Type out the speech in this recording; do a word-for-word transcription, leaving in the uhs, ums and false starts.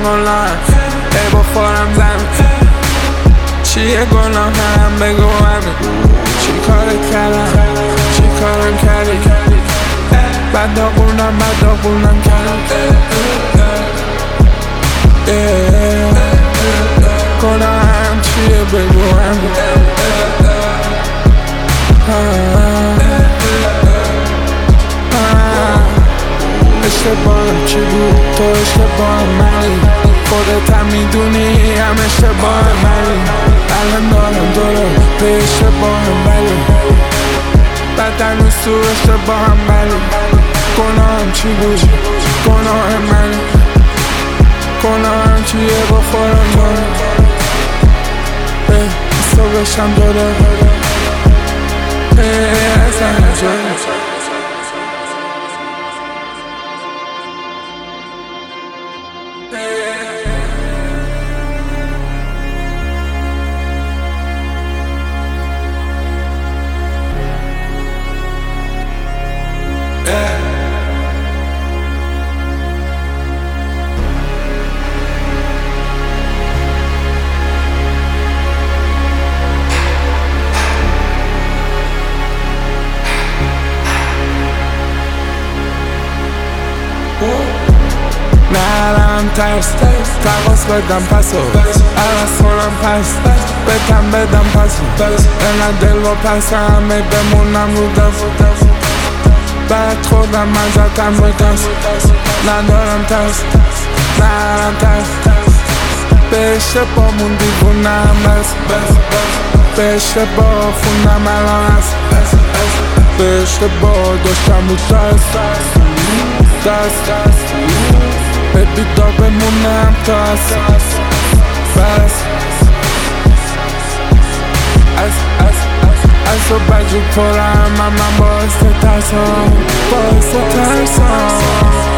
online ای بخورم زمین چیه گناه هم بگو همین چی کارت کردم چی کارم کردی بد داغونم بد داغونم کردم گناهم چیه بگو همین اشتباهم چی بود تو اشتباهم منی خودت هم میدونی هم اشتباهم منی الان دارم دارم به اشتباهم ولی بعد هنوز تو اشتباهم ولی گناهم چی بود گناهم منی گناهم چیه بخورم منی حسا بشم داره اصلا جایی نه الان ترس تقاس بدم پسو عوض کنم پس بتم بدم پسو اینقدر دل با پس همه بمونم رو دست بعد خودم ازتم رو دست ندارم ترس نه الان ترس به اشتباهمون دیوونم بس به اشتباه خوندم الان هست به اشتباه داشتم رو دست دست به بیدا بمونم تاست بس از از از و بجو پرم من باعث ترسم باعث ترسم